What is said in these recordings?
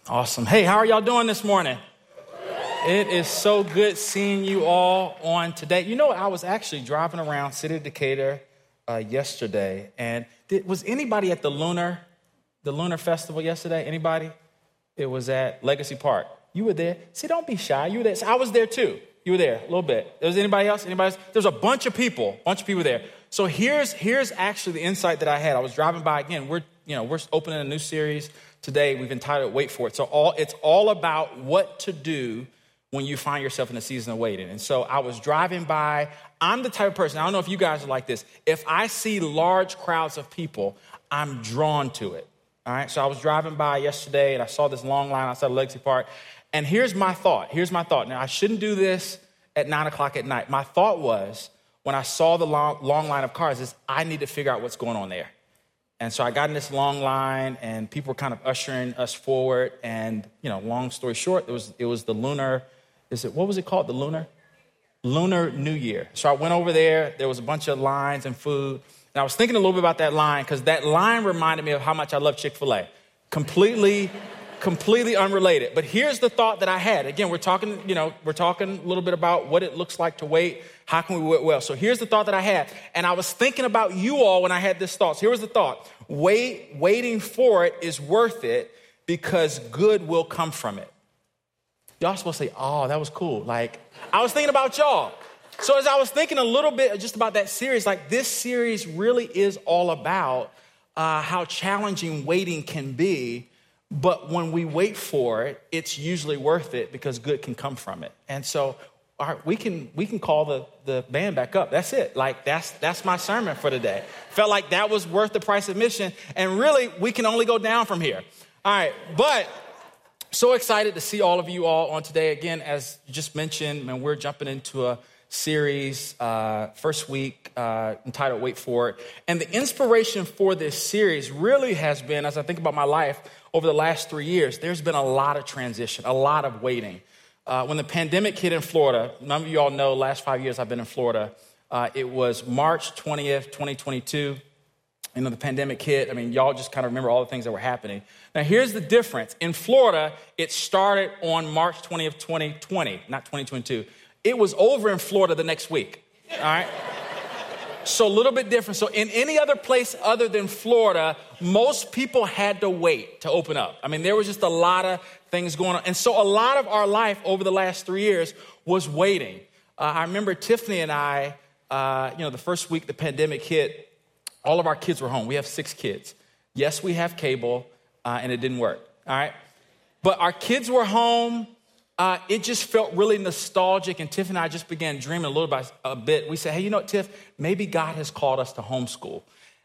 Awesome. Hey, how are y'all doing this morning? It is so good seeing you all on today. You know, I was actually driving around City of Decatur yesterday, and was anybody at the Lunar Festival yesterday? Anybody? It was at Legacy Park. You were there. See, don't be shy. You were there. So I was there too. You were there a little bit. Was anybody else? There's a bunch of people there. So here's actually the insight that I had. I was driving by again. We're opening a new series today. We've entitled "Wait for It." So it's all about what to do when you find yourself in a season of waiting. And so I was driving by. I'm the type of person, I don't know if you guys are like this. If I see large crowds of people, I'm drawn to it. All right. So I was driving by yesterday and I saw this long line outside of Legacy Park. And here's my thought. Now, I shouldn't do this at 9:00 at night. My thought was, when I saw the long line of cars, is I need to figure out what's going on there. And so I got in this long line, and people were kind of ushering us forward. And, long story short, it was the Lunar, what was it called? The Lunar New Year. So I went over there. There was a bunch of lines and food. And I was thinking a little bit about that line, because that line reminded me of how much I love Chick-fil-A. Completely unrelated. But here's the thought that I had. Again, we're talking a little bit about what it looks like to wait. How can we wait well? So here's the thought that I had. And I was thinking about you all when I had this thought. So here was the thought. Waiting for it is worth it because good will come from it. Y'all supposed to say, oh, that was cool. Like, I was thinking about y'all. So as I was thinking a little bit just about that series, like this series really is all about how challenging waiting can be. But when we wait for it, it's usually worth it because good can come from it. And so we can call the band back up. That's it. Like that's my sermon for today. Felt like that was worth the price of admission. And really, we can only go down from here. All right. But so excited to see all of you all on today. Again, as you just mentioned, man, we're jumping into a series, first week, entitled Wait For It. And the inspiration for this series really has been, as I think about my life over the last 3 years, there's been a lot of transition, a lot of waiting. When the pandemic hit in Florida, none of you all know, last 5 years I've been in Florida. It was March 20th, 2022. The pandemic hit. Y'all just kind of remember all the things that were happening. Now, here's the difference. In Florida, it started on March 20th, 2020, not 2022. It was over in Florida the next week, all right? So a little bit different. So in any other place other than Florida, most people had to wait to open up. There was just a lot of things going on. And so a lot of our life over the last 3 years was waiting. I remember Tiffany and I, the first week the pandemic hit, all of our kids were home. We have 6 kids. Yes, we have cable, and it didn't work, all right? But our kids were home. It just felt really nostalgic, and Tiff and I just began dreaming a bit. We said, hey, you know what, Tiff? Maybe God has called us to homeschool.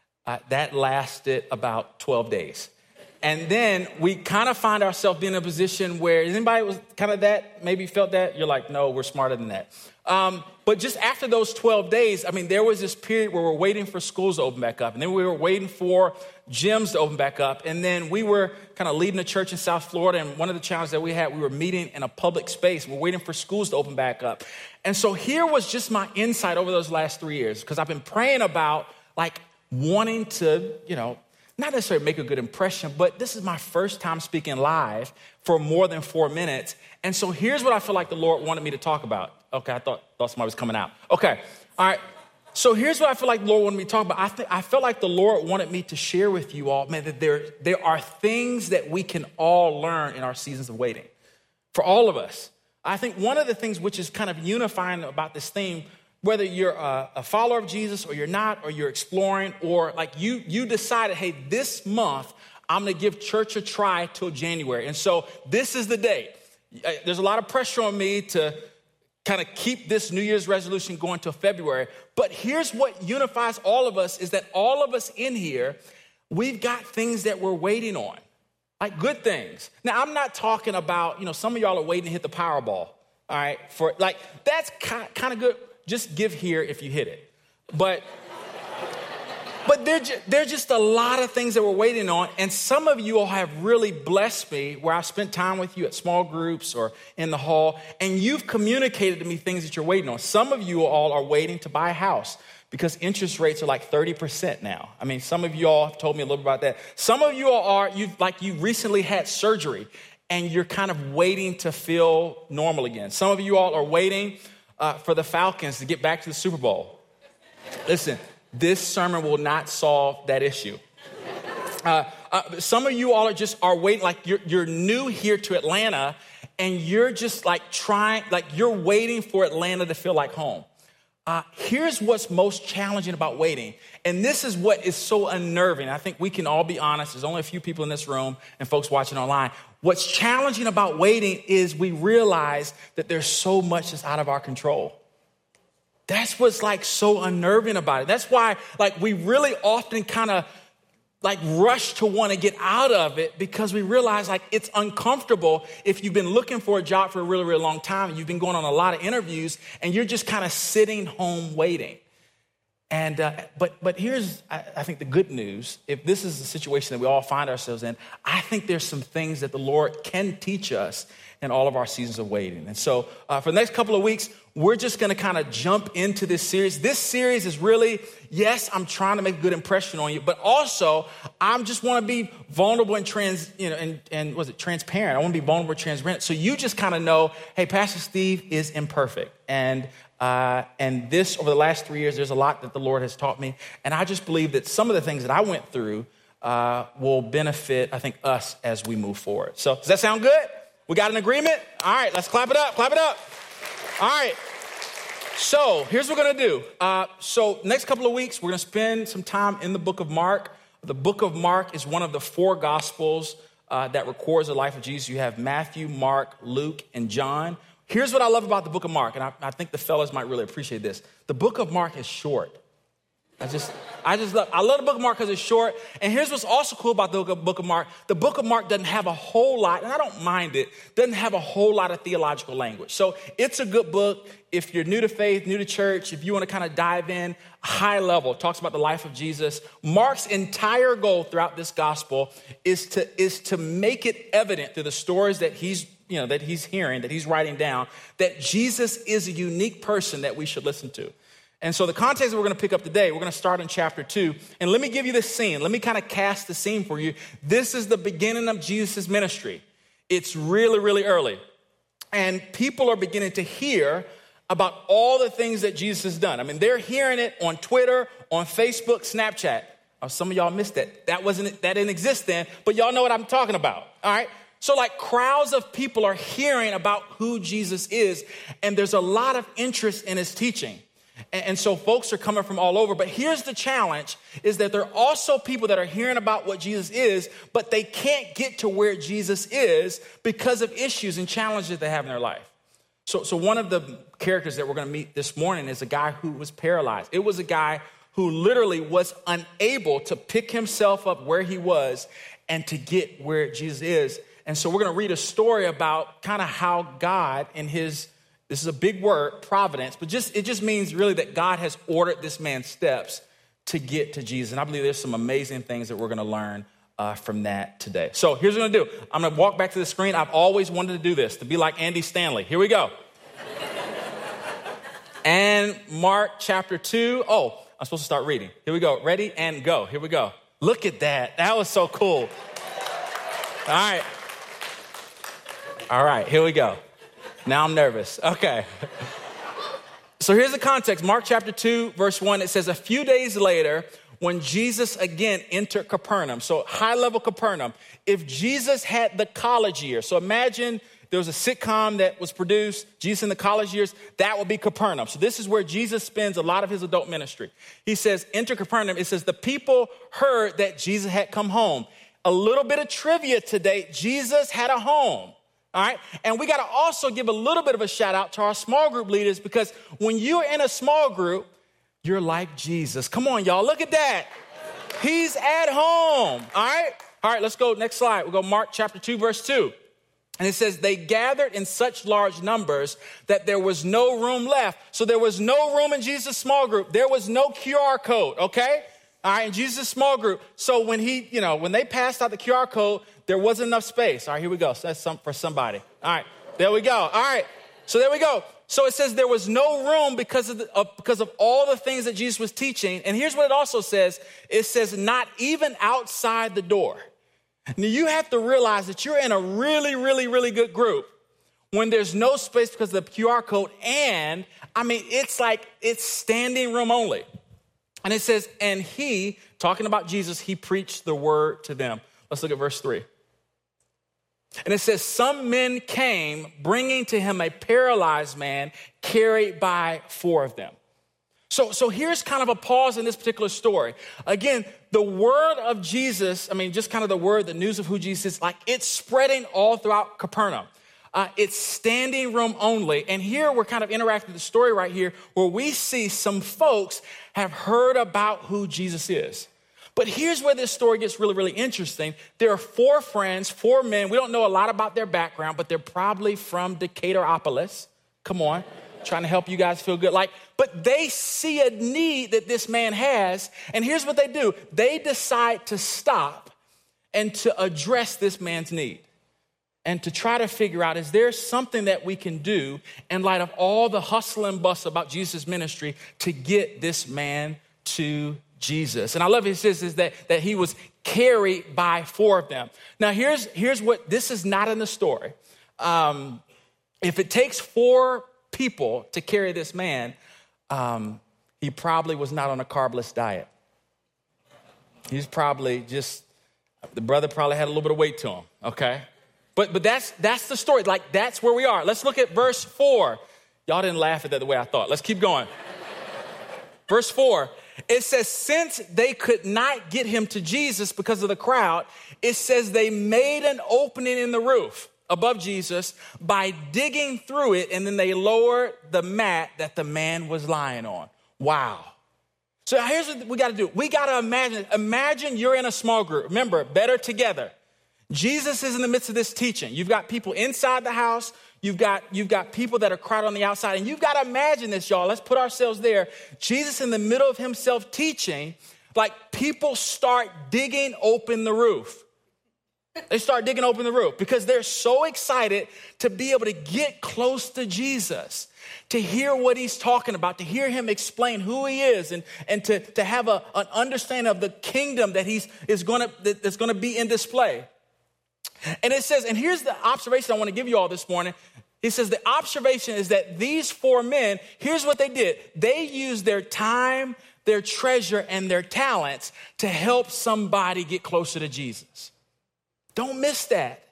That lasted about 12 days. And then we kind of find ourselves being in a position where anybody was kind of that, maybe felt that? You're like, no, we're smarter than that. But just after those 12 days, there was this period where we're waiting for schools to open back up. And then we were waiting for gyms to open back up. And then we were kind of leading a church in South Florida. And one of the challenges that we had, we were meeting in a public space. We're waiting for schools to open back up. And so here was just my insight over those last 3 years, because I've been praying about wanting to, not necessarily make a good impression, but this is my first time speaking live for more than 4 minutes. And so here's what I feel like the Lord wanted me to talk about. Okay, I thought somebody was coming out. Okay, all right. So here's what I feel like the Lord wanted me to talk about. I felt like the Lord wanted me to share with you all, man, that there are things that we can all learn in our seasons of waiting. For all of us. I think one of the things which is kind of unifying about this theme, whether you're a follower of Jesus or you're not, or you're exploring, or you decided, hey, this month I'm going to give church a try till January. And so this is the date. There's a lot of pressure on me to kind of keep this New Year's resolution going till February. But here's what unifies all of us is that all of us in here, we've got things that we're waiting on, like good things. Now, I'm not talking about, some of y'all are waiting to hit the Powerball, all right? That's kind of good. Just give here if you hit it. But there's just a lot of things that we're waiting on. And some of you all have really blessed me where I've spent time with you at small groups or in the hall, and you've communicated to me things that you're waiting on. Some of you all are waiting to buy a house because interest rates are like 30% now. Some of you all have told me a little about that. Some of you all are, you recently had surgery. and you're kind of waiting to feel normal again. Some of you all are waiting for the Falcons to get back to the Super Bowl. Listen, this sermon will not solve that issue. Some of you all are waiting, like you're new here to Atlanta, and you're just like you're waiting for Atlanta to feel like home. Here's what's most challenging about waiting. And this is what is so unnerving. I think we can all be honest. There's only a few people in this room and folks watching online. What's challenging about waiting is we realize that there's so much that's out of our control. That's what's like so unnerving about it. That's why like we really often kind of like rush to want to get out of it, because we realize like it's uncomfortable if you've been looking for a job for a really, really long time and you've been going on a lot of interviews and you're just kind of sitting home waiting. And but here's, I think, the good news. If this is the situation that we all find ourselves in, I think there's some things that the Lord can teach us in all of our seasons of waiting. And so for the next couple of weeks, we're just going to kind of jump into this series. This series is really, yes, I'm trying to make a good impression on you, but also I just want to be vulnerable and transparent. I want to be vulnerable and transparent. So you just kind of know, hey, Pastor Steve is imperfect. And this, over the last 3 years, there's a lot that the Lord has taught me. And I just believe that some of the things that I went through will benefit, I think, us as we move forward. So does that sound good? We got an agreement? All right, let's clap it up, clap it up. All right. So here's what we're going to do. So next couple of weeks, we're going to spend some time in the book of Mark. The book of Mark is one of the 4 gospels that records the life of Jesus. You have Matthew, Mark, Luke, and John. Here's what I love about the book of Mark, and I think the fellas might really appreciate this. The book of Mark is short. I love the book of Mark because it's short. And here's what's also cool about the book of Mark. The book of Mark doesn't have a whole lot, and I don't mind it, doesn't have a whole lot of theological language. So it's a good book if you're new to faith, new to church, if you want to kind of dive in high level. It talks about the life of Jesus. Mark's entire goal throughout this gospel is to make it evident through the stories that he's hearing, that he's writing down, that Jesus is a unique person that we should listen to. And so the context that we're going to pick up today, we're going to start in chapter 2. And let me give you this scene. Let me kind of cast the scene for you. This is the beginning of Jesus' ministry. It's really, really early. And people are beginning to hear about all the things that Jesus has done. I mean, they're hearing it on Twitter, on Facebook, Snapchat. Oh, some of y'all missed that. That didn't exist then, but y'all know what I'm talking about. All right. So like crowds of people are hearing about who Jesus is, and there's a lot of interest in his teaching. And so folks are coming from all over. But here's the challenge, is that there are also people that are hearing about what Jesus is, but they can't get to where Jesus is because of issues and challenges they have in their life. So one of the characters that we're going to meet this morning is a guy who was paralyzed. It was a guy who literally was unable to pick himself up where he was and to get where Jesus is. And so we're going to read a story about kind of how God in his, this is a big word, providence, but it just means really that God has ordered this man's steps to get to Jesus. And I believe there's some amazing things that we're going to learn from that today. So here's what I'm going to do. I'm going to walk back to the screen. I've always wanted to do this, to be like Andy Stanley. Here we go. And Mark chapter 2. Oh, I'm supposed to start reading. Here we go. Ready and go. Here we go. Look at that. That was so cool. All right, here we go. Now I'm nervous. Okay. So here's the context. Mark chapter 2, verse 1, it says, a few days later, when Jesus again entered Capernaum, so high-level Capernaum, if Jesus had the college years, so imagine there was a sitcom that was produced, Jesus in the college years, that would be Capernaum. So this is where Jesus spends a lot of his adult ministry. He says, enter Capernaum. It says, the people heard that Jesus had come home. A little bit of trivia today, Jesus had a home. All right. And we got to also give a little bit of a shout out to our small group leaders, because when you're in a small group, you're like Jesus. Come on, y'all. Look at that. He's at home. All right. All right. Let's go. Next slide. We'll go Mark chapter 2, verse 2. And it says, they gathered in such large numbers that there was no room left. So there was no room in Jesus' small group. There was no QR code. Okay. All right. In Jesus' small group. So when when they passed out the QR code, there wasn't enough space. All right, here we go. So that's for somebody. All right, there we go. All right, so there we go. So it says there was no room because of all the things that Jesus was teaching. And here's what it also says. It says not even outside the door. Now, you have to realize that you're in a really, really, really good group when there's no space because of the QR code. And, it's standing room only. And it says, and he, talking about Jesus, he preached the word to them. Let's look at verse 3. And it says, some men came bringing to him a paralyzed man carried by 4 of them. So here's kind of a pause in this particular story. Again, the word of Jesus, just kind of the word, the news of who Jesus is, it's spreading all throughout Capernaum. It's standing room only. And here we're kind of interacting with the story right here where we see some folks have heard about who Jesus is. But here's where this story gets really, really interesting. There are 4 friends, 4 men. We don't know a lot about their background, but they're probably from Decatopolis. Come on, trying to help you guys feel good. But they see a need that this man has. And here's what they do. They decide to stop and to address this man's need. And to try to figure out, is there something that we can do in light of all the hustle and bustle about Jesus' ministry to get this man to Jesus? And I love it says is that he was carried by 4 of them. Now, here's what, this is not in the story. If it takes 4 people to carry this man, he probably was not on a carbless diet. He's probably the brother probably had a little bit of weight to him, okay? But that's the story. That's where we are. Let's look at verse 4. Y'all didn't laugh at that the way I thought. Let's keep going. Verse 4, it says, since they could not get him to Jesus because of the crowd, it says they made an opening in the roof above Jesus by digging through it, and then they lowered the mat that the man was lying on. Wow. So here's what we got to do. We got to imagine you're in a small group. Remember, better together. Jesus is in the midst of this teaching. You've got people inside the house. You've got people that are crowded on the outside. And you've got to imagine this, y'all. Let's put ourselves there. Jesus in the middle of himself teaching, people start digging open the roof. They start digging open the roof because they're so excited to be able to get close to Jesus, to hear what he's talking about, to hear him explain who he is, and to have an understanding of the kingdom that that's going to be in display. And it says, and here's the observation I want to give you all this morning. It says the observation is that these 4 men, here's what they did. They used their time, their treasure, and their talents to help somebody get closer to Jesus. Don't miss that.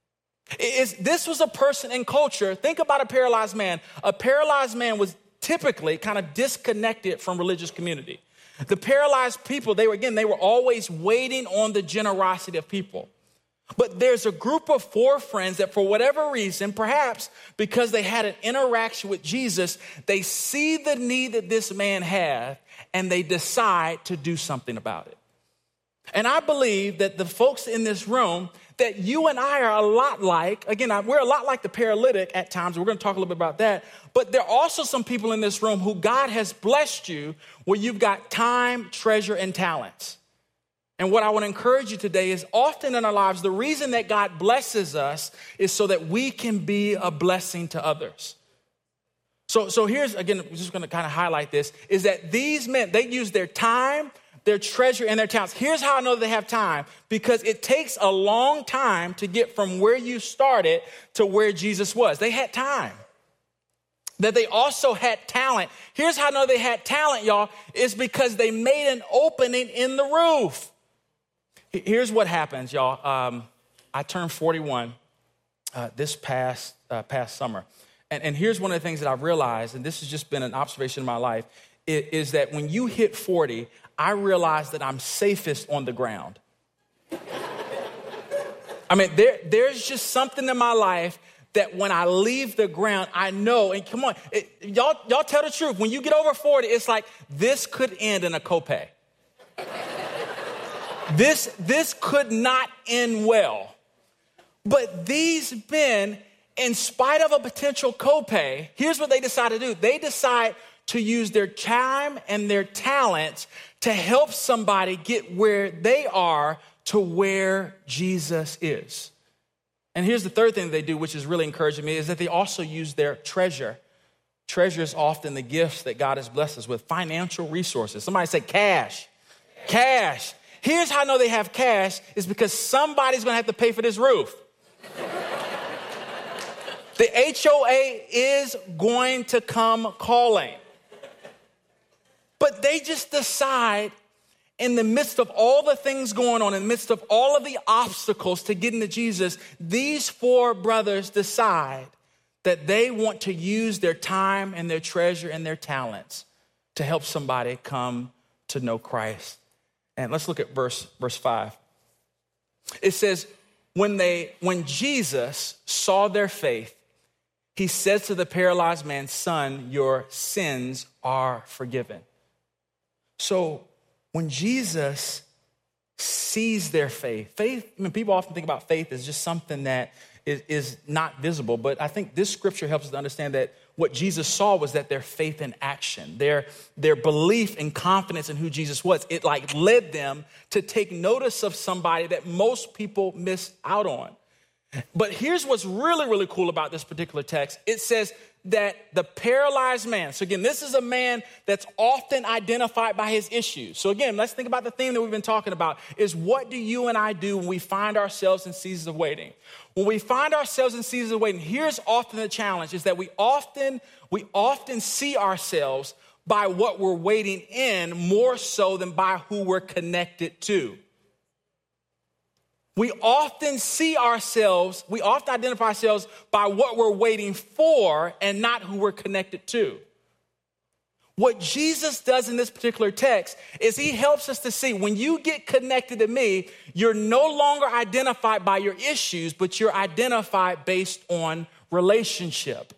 This was a person in culture. Think about a paralyzed man. A paralyzed man was typically kind of disconnected from religious community. The paralyzed people, they were always waiting on the generosity of people. But there's a group of 4 friends that for whatever reason, perhaps because they had an interaction with Jesus, they see the need that this man had and they decide to do something about it. And I believe that the folks in this room, that you and I are a lot like, again, we're a lot like the paralytic at times. We're going to talk a little bit about that. But there are also some people in this room who God has blessed you where you've got time, treasure, and talents. And what I want to encourage you today is often in our lives, the reason that God blesses us is so that we can be a blessing to others. So here's, again, we're just going to kind of highlight this, is that these men, they use their time, their treasure, and their talents. Here's how I know they have time, because it takes a long time to get from where you started to where Jesus was. They had time. That they also had talent. Here's how I know they had talent, y'all, is because they made an opening in the roof. Here's what happens, y'all. I turned 41 this past summer. And here's one of the things that I've realized, and this has just been an observation in my life, is that when you hit 40, I realize that I'm safest on the ground. There's just something in my life that when I leave the ground, I know, and come on, y'all tell the truth. When you get over 40, it's like, this could end in a copay. This could not end well. But these men, in spite of a potential copay, here's what they decide to do. They decide to use their time and their talents to help somebody get where they are to where Jesus is. And here's the third thing they do, which is really encouraging me, is that they also use their treasure. Treasure is often the gifts that God has blessed us with, financial resources. Somebody say cash. Cash. Here's how I know they have cash is because somebody's going to have to pay for this roof. The HOA is going to come calling. But they just decide in the midst of all the things going on, in the midst of all of the obstacles to getting to Jesus, these four brothers decide that they want to use their time and their treasure and their talents to help somebody come to know Christ. And let's look at verse 5. It says, when Jesus saw their faith, he says to the paralyzed man, son, your sins are forgiven. So when Jesus sees their faith, I mean, people often think about faith as just something that is not visible. But I think this scripture helps us to understand that what Jesus saw was that their faith in action, their belief and confidence in who Jesus was, it like led them to take notice of somebody that most people miss out on. But here's what's really, really cool about this particular text. It says that the paralyzed man, so again, this is a man that's often identified by his issues. So again, let's think about the theme that we've been talking about is what do you and I do when we find ourselves in seasons of waiting? When we find ourselves in seasons of waiting, here's often the challenge is that we often see ourselves by what we're waiting in more so than by who we're connected to. We often identify ourselves by what we're waiting for and not who we're connected to. What Jesus does in this particular text is he helps us to see when you get connected to me, you're no longer identified by your issues, but you're identified based on relationship.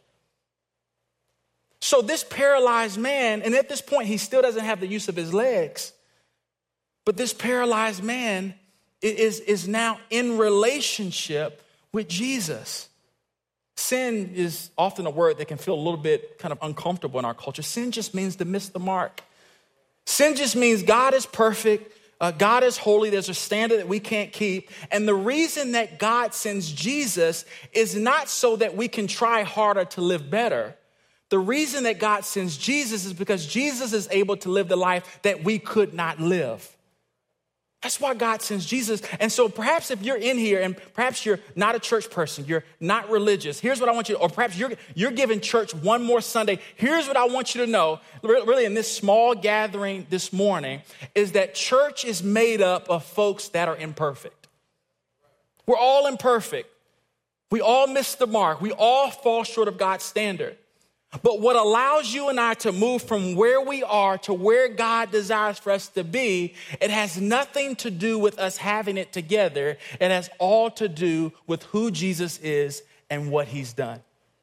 So this paralyzed man, and at this point, he still doesn't have the use of his legs, but this paralyzed man is now in relationship with Jesus. Sin is often a word that can feel a little bit kind of uncomfortable in our culture. Sin just means to miss the mark. Sin just means God is perfect. God is holy. There's a standard that we can't keep. And the reason that God sends Jesus is not so that we can try harder to live better. The reason that God sends Jesus is because Jesus is able to live the life that we could not live. That's why God sends Jesus. And so perhaps if you're in here and perhaps you're not a church person, you're not religious, here's what I want you to, or perhaps you're giving church one more Sunday. Here's what I want you to know, really in this small gathering this morning, is that church is made up of folks that are imperfect. We're all imperfect. We all miss the mark. We all fall short of God's standard. But what allows you and I to move from where we are to where God desires for us to be, it has nothing to do with us having it together. It has all to do with who Jesus is and what he's done.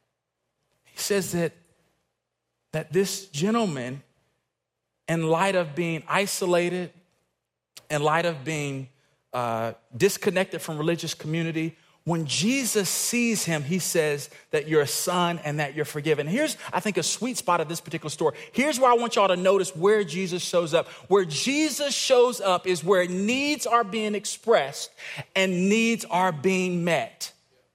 He says that this gentleman, in light of being isolated, in light of being disconnected from religious community, when Jesus sees him, he says that you're a son and that you're forgiven. Here's, I think, a sweet spot of this particular story. Here's where I want y'all to notice where Jesus shows up. Where Jesus shows up is where needs are being expressed and needs are being met.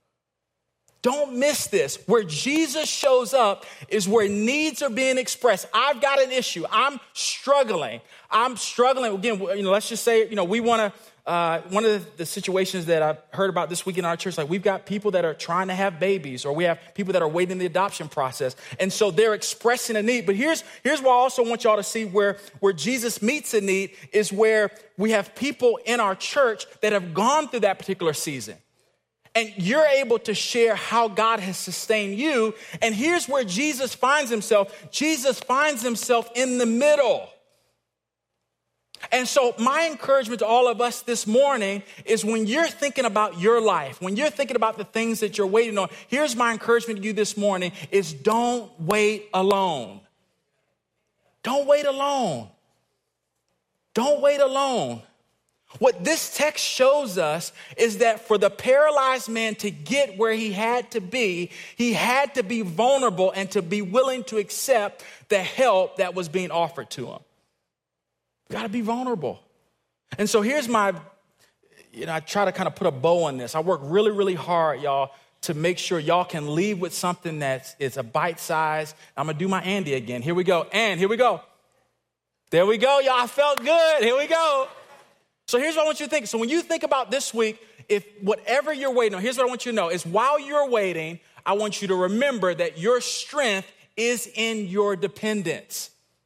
Don't miss this. Where Jesus shows up is where needs are being expressed. I've got an issue. I'm struggling. Again, let's just say, we want to, one of the situations that I've heard about this week in our church, like we've got people that are trying to have babies, or we have people that are waiting in the adoption process. And so they're expressing a need. But here's where I also want y'all to see where Jesus meets a need is where we have people in our church that have gone through that particular season. And you're able to share how God has sustained you. And here's where Jesus finds himself. Jesus finds himself in the middle. And so my encouragement to all of us this morning is when you're thinking about your life, when you're thinking about the things that you're waiting on, here's my encouragement to you this morning is don't wait alone. Don't wait alone. Don't wait alone. What this text shows us is that for the paralyzed man to get where he had to be vulnerable and to be willing to accept the help that was being offered to him. You got to be vulnerable. And so here's my, I try to kind of put a bow on this. I work really, really hard, y'all, to make sure y'all can leave with something that is a bite size. I'm going to do my Andy again. Here we go. And here we go. There we go, y'all. I felt good. Here we go. So here's what I want you to think. So when you think about this week, if whatever you're waiting on, here's what I want you to know is while you're waiting, I want you to remember that your strength is in your dependence.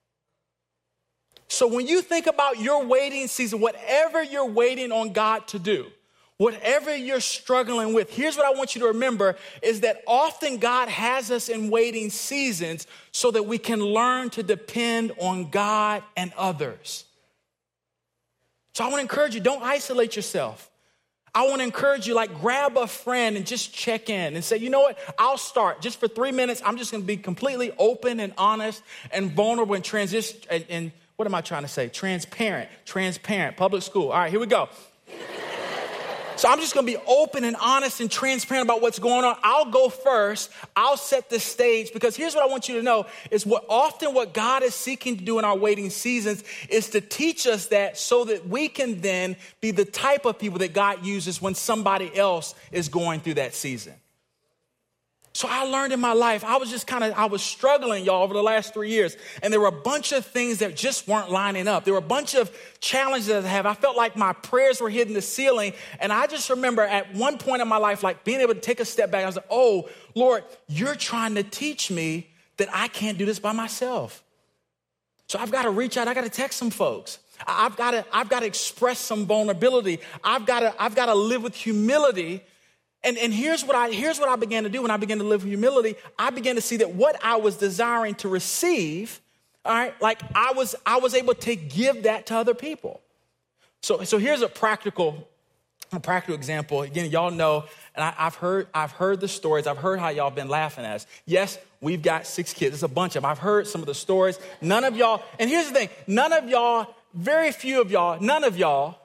So when you think about your waiting season, whatever you're waiting on God to do, whatever you're struggling with, here's what I want you to remember is that often God has us in waiting seasons so that we can learn to depend on God and others. So I want to encourage you, don't isolate yourself. I want to encourage you, like grab a friend and just check in and say, you know what, I'll start just for 3 minutes. I'm just going to be completely open and honest and vulnerable and and what am I trying to say? Transparent, public school. All right, here we go. So I'm just going to be open and honest and transparent about what's going on. I'll go first. I'll set the stage because here's what I want you to know is what God is seeking to do in our waiting seasons is to teach us that so that we can then be the type of people that God uses when somebody else is going through that season. So I learned in my life, I was struggling, y'all, over the last 3 years. And there were a bunch of things that just weren't lining up. There were a bunch of challenges that I have. I felt like my prayers were hitting the ceiling. And I just remember at one point in my life, like being able to take a step back. I was like, oh, Lord, you're trying to teach me that I can't do this by myself. So I've got to reach out. I got to text some folks. I've got to express some vulnerability. I've got to live with humility. And here's what I began to do when I began to live with humility. I began to see that what I was desiring to receive, all right, like I was able to give that to other people. So here's a practical example. Again, y'all know, and I've heard the stories. I've heard how y'all been laughing at us. Yes, we've got 6 kids. It's a bunch of them. I've heard some of the stories. None of y'all, and here's the thing, very few of y'all, none of y'all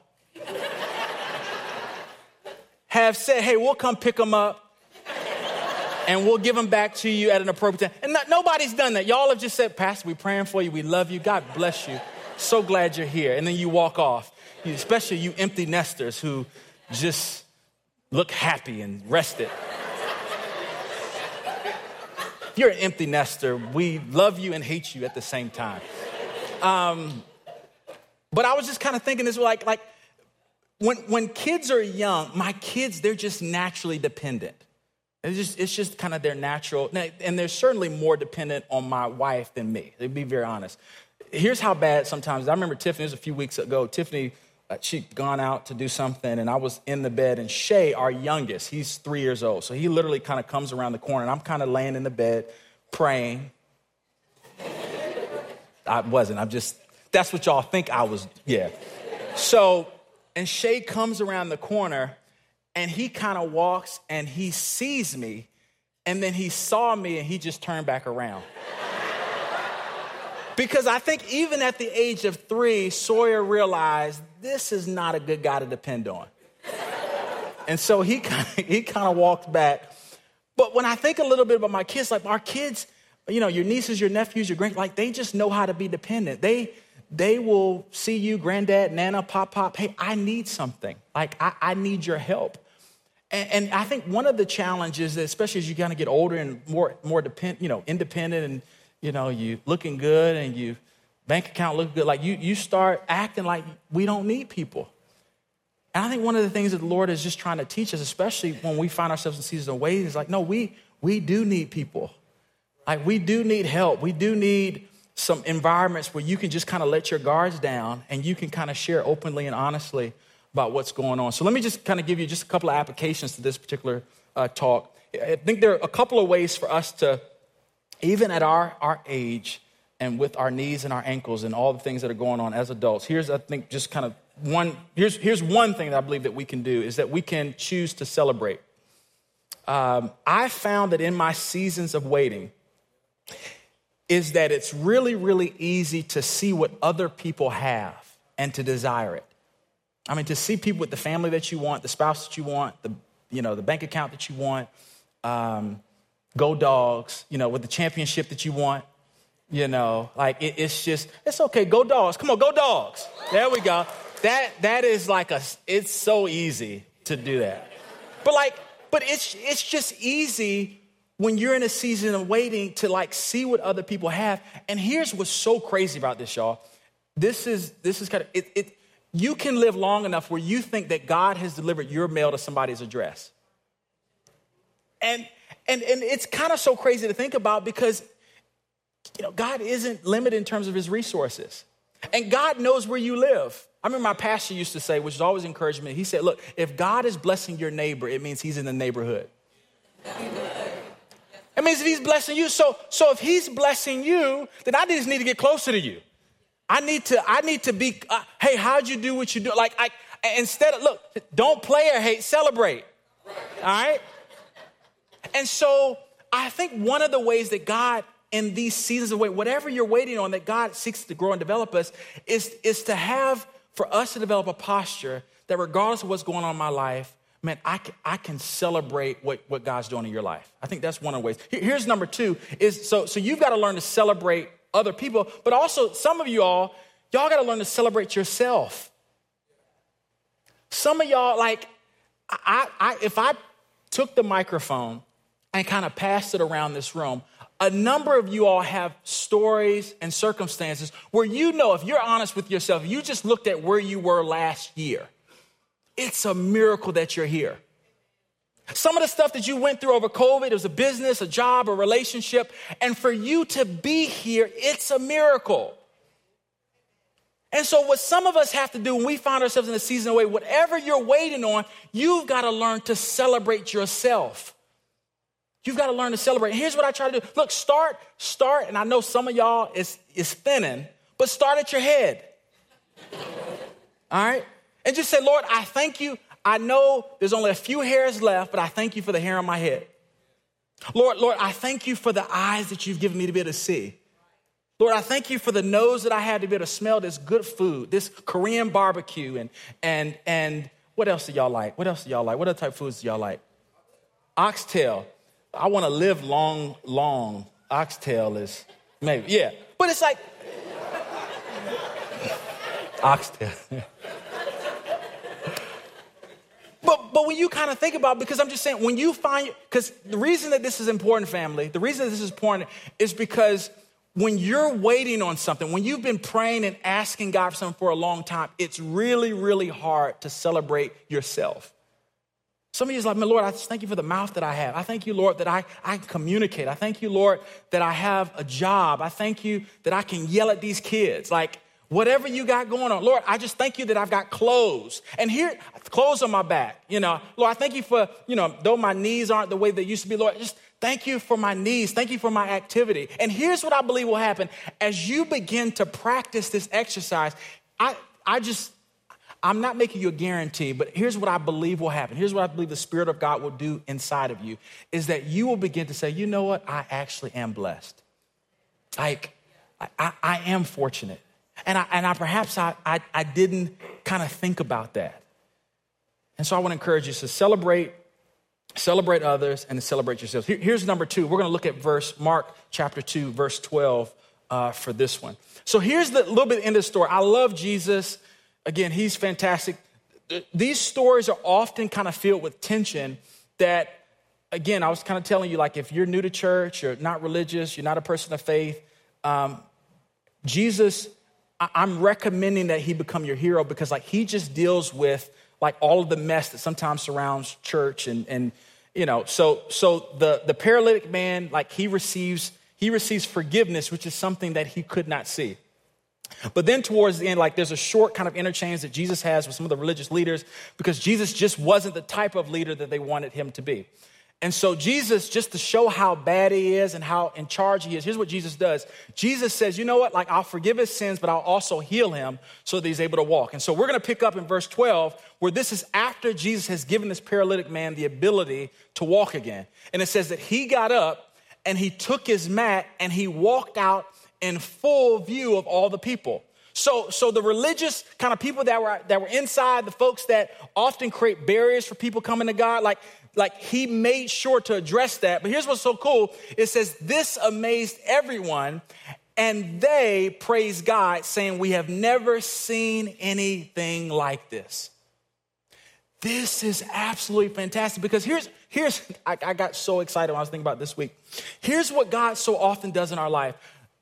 have said, hey, we'll come pick them up and we'll give them back to you at an appropriate time. And nobody's done that. Y'all have just said, Pastor, we're praying for you. We love you. God bless you. So glad you're here. And then you walk off, especially you empty nesters who just look happy and rested. If you're an empty nester, we love you and hate you at the same time. But I was just kind of thinking this, like, when kids are young, my kids, they're just naturally dependent. It's just kind of their natural, and they're certainly more dependent on my wife than me, to be very honest. Here's how bad sometimes, I remember Tiffany, it was a few weeks ago, Tiffany, she'd gone out to do something, and I was in the bed, and Shay, our youngest, he's 3 years old, so he literally kind of comes around the corner, and I'm kind of laying in the bed, praying. I wasn't, that's what y'all think I was, yeah. So, and Shay comes around the corner and he kind of walks and he sees me and then he saw me and he just turned back around. Because I think even at the age of 3, Sawyer realized this is not a good guy to depend on. And so he kind of walked back. But when I think a little bit about my kids, like our kids, you know, your nieces, your nephews, your grand, like they just know how to be dependent. They will see you, granddad, nana, pop, hey, I need something. Like, I need your help. And I think one of the challenges, especially as you kind of get older and more independent and, you looking good and you bank account looking good, like you start acting like we don't need people. And I think one of the things that the Lord is just trying to teach us, especially when we find ourselves in seasons of waiting, is like, no, we do need people. Like, we do need help. We do need some environments where you can just kind of let your guards down and you can kind of share openly and honestly about what's going on. So let me just kind of give you just a couple of applications to this particular talk. I think there are a couple of ways for us to, even at our age and with our knees and our ankles and all the things that are going on as adults, here's, I think, just kind of here's one thing that I believe that we can do is that we can choose to celebrate. I found that in my seasons of waiting, is that it's really, really easy to see what other people have and to desire it. I mean, to see people with the family that you want, the spouse that you want, the bank account that you want, go dogs, with the championship that you want, it's okay, go dogs. Come on, go dogs. There we go. That is it's so easy to do that. But it's just easy when you're in a season of waiting to see what other people have. And here's what's so crazy about this, y'all. This is kind of, you can live long enough where you think that God has delivered your mail to somebody's address. And it's kind of so crazy to think about because, God isn't limited in terms of his resources. And God knows where you live. I remember my pastor used to say, which is always encouraged me, he said, look, if God is blessing your neighbor, it means he's in the neighborhood. It means if he's blessing you. So if he's blessing you, then I just need to get closer to you. I need to be, hey, how'd you do what you do? Like, instead of, look, don't play or hate, celebrate. All right? And so I think one of the ways that God, in these seasons of wait, whatever you're waiting on, that God seeks to grow and develop us, is to have, for us to develop a posture that regardless of what's going on in my life, man, I can celebrate what God's doing in your life. I think that's one of the ways. Here's number two is, so you've got to learn to celebrate other people, but also some of y'all got to learn to celebrate yourself. Some of y'all, like, if I took the microphone and kind of passed it around this room, a number of you all have stories and circumstances where if you're honest with yourself, you just looked at where you were last year. It's a miracle that you're here. Some of the stuff that you went through over COVID, it was a business, a job, a relationship. And for you to be here, it's a miracle. And so what some of us have to do when we find ourselves in a season of wait, whatever you're waiting on, you've got to learn to celebrate yourself. You've got to learn to celebrate. And here's what I try to do. Look, start, and I know some of y'all is thinning, but start at your head. All right? And just say, Lord, I thank you. I know there's only a few hairs left, but I thank you for the hair on my head. Lord, I thank you for the eyes that you've given me to be able to see. Lord, I thank you for the nose that I had to be able to smell this good food, this Korean barbecue, and what else do y'all like? What other type of foods do y'all like? Oxtail. I want to live long. Oxtail is maybe, yeah. But it's like, oxtail. But when you kind of think about, because I'm just saying, when you find, because the reason that this is important, family, the reason that this is important is because when you're waiting on something, when you've been praying and asking God for something for a long time, it's really, really hard to celebrate yourself. Some of you is like, man, Lord, I just thank you for the mouth that I have. I thank you, Lord, that I can communicate. I thank you, Lord, that I have a job. I thank you that I can yell at these kids. Like, whatever you got going on, Lord, I just thank you that I've got clothes. And here, clothes on my back. Lord, I thank you for, though my knees aren't the way they used to be, Lord, just thank you for my knees. Thank you for my activity. And here's what I believe will happen. As you begin to practice this exercise, I'm not making you a guarantee, but here's what I believe will happen. Here's what I believe the Spirit of God will do inside of you, is that you will begin to say, you know what? I actually am blessed. Like, I am fortunate. And I didn't kind of think about that. And so I want to encourage you to celebrate others and to celebrate yourselves. Here's number two. We're going to look at Mark chapter 2, verse 12 for this one. So here's the little bit in the story. I love Jesus. Again, he's fantastic. These stories are often kind of filled with tension that, again, I was kind of telling you, like, if you're new to church, you're not religious, you're not a person of faith, Jesus, I'm recommending that he become your hero because, like, he just deals with, like, all of the mess that sometimes surrounds church so the paralytic man, like, he receives forgiveness, which is something that he could not see. But then towards the end, like, there's a short kind of interchange that Jesus has with some of the religious leaders because Jesus just wasn't the type of leader that they wanted him to be. And so Jesus, just to show how bad he is and how in charge he is, here's what Jesus does. Jesus says, you know what? Like, I'll forgive his sins, but I'll also heal him so that he's able to walk. And so we're going to pick up in verse 12, where this is after Jesus has given this paralytic man the ability to walk again. And it says that he got up and he took his mat and he walked out in full view of all the people. So the religious kind of people that were inside, the folks that often create barriers for people coming to God, like he made sure to address that. But here's what's so cool. It says, this amazed everyone, and they praised God, saying, we have never seen anything like this. This is absolutely fantastic because I got so excited when I was thinking about this week. Here's what God so often does in our life.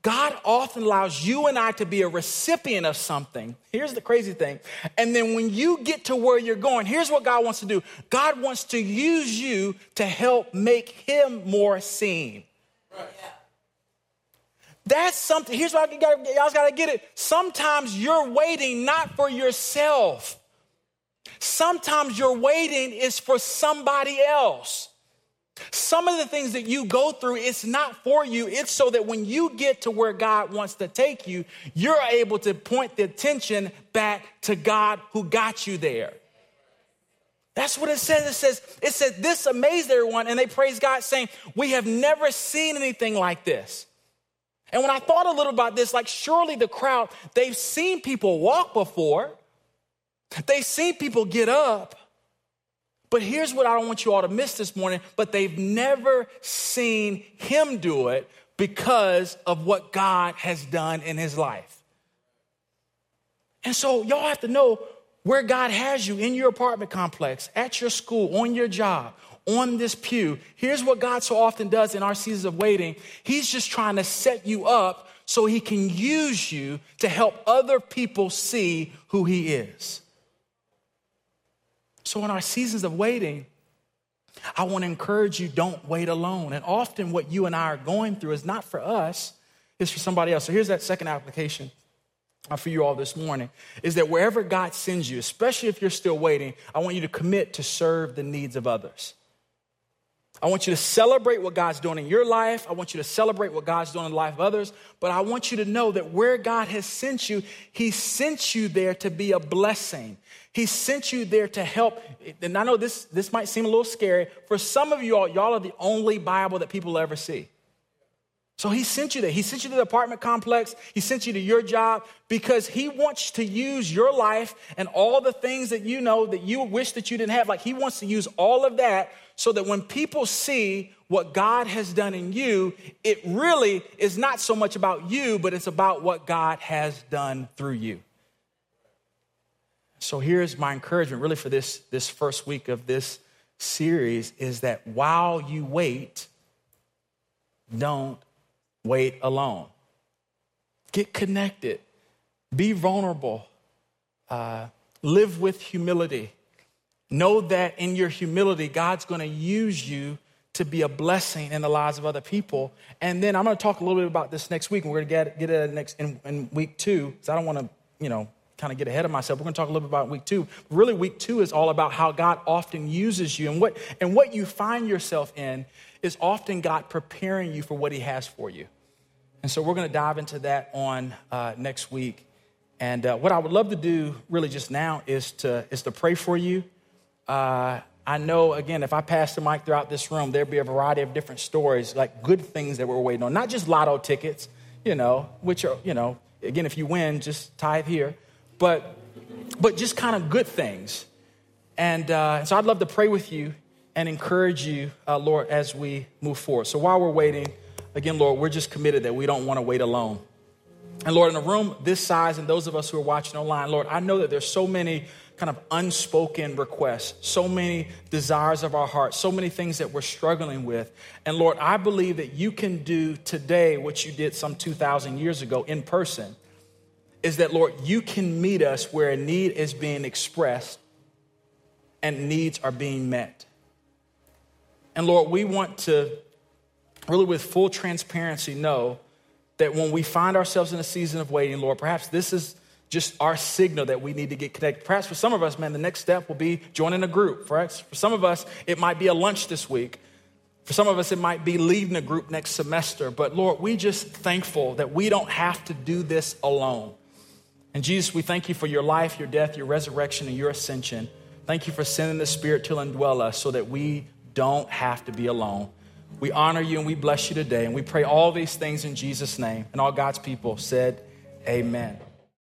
God often allows you and I to be a recipient of something. Here's the crazy thing. And then when you get to where you're going, here's what God wants to do. God wants to use you to help make him more seen. Right. Yeah. That's something. Here's what y'all got to get it. Sometimes you're waiting not for yourself. Sometimes your waiting is for somebody else. Some of the things that you go through, it's not for you. It's so that when you get to where God wants to take you, you're able to point the attention back to God who got you there. That's what it says. It says this amazed everyone, and they praise God saying, we have never seen anything like this. And when I thought a little about this, like surely the crowd, they've seen people walk before. They've seen people get up. But here's what I don't want you all to miss this morning, but they've never seen him do it because of what God has done in his life. And so y'all have to know where God has you in your apartment complex, at your school, on your job, on this pew. Here's what God so often does in our seasons of waiting. He's just trying to set you up so he can use you to help other people see who he is. So in our seasons of waiting, I want to encourage you, don't wait alone. And often what you and I are going through is not for us, it's for somebody else. So here's that second application for you all this morning, is that wherever God sends you, especially if you're still waiting, I want you to commit to serve the needs of others. I want you to celebrate what God's doing in your life. I want you to celebrate what God's doing in the life of others. But I want you to know that where God has sent you, he sent you there to be a blessing. He sent you there to help. And I know this might seem a little scary. For some of y'all are the only Bible that people will ever see. So he sent you there. He sent you to the apartment complex. He sent you to your job because he wants to use your life and all the things that you know that you wish that you didn't have. Like he wants to use all of that so that when people see what God has done in you, it really is not so much about you, but it's about what God has done through you. So here's my encouragement really for this first week of this series is that while you wait, don't wait alone. Get connected. Be vulnerable. Live with humility. Know that in your humility, God's going to use you to be a blessing in the lives of other people. And then I'm going to talk a little bit about this next week, and we're going to get it next in week 2, because I don't want to, kind of get ahead of myself. We're going to talk a little bit about week 2. Really, week 2 is all about how God often uses you, and what you find yourself in is often God preparing you for what he has for you. And so we're going to dive into that on next week. And what I would love to do really just now is to pray for you. I know, again, if I pass the mic throughout this room, there'd be a variety of different stories, like good things that we're waiting on. Not just lotto tickets, which are, again, if you win, just tithe here. But just kind of good things. And so I'd love to pray with you and encourage you, Lord, as we move forward. So while we're waiting, again, Lord, we're just committed that we don't want to wait alone. And Lord, in a room this size and those of us who are watching online, Lord, I know that there's so many kind of unspoken requests, so many desires of our heart, so many things that we're struggling with. And Lord, I believe that you can do today what you did some 2,000 years ago in person, is that, Lord, you can meet us where a need is being expressed and needs are being met. And Lord, we want to really with full transparency know that when we find ourselves in a season of waiting, Lord, perhaps this is just our signal that we need to get connected. Perhaps for some of us, man, the next step will be joining a group. For some of us, it might be a lunch this week. For some of us, it might be leading a group next semester. But Lord, we just thankful that we don't have to do this alone. And Jesus, we thank you for your life, your death, your resurrection, and your ascension. Thank you for sending the Spirit to indwell us so that we don't have to be alone. We honor you and we bless you today. And we pray all these things in Jesus' name. And all God's people said, amen.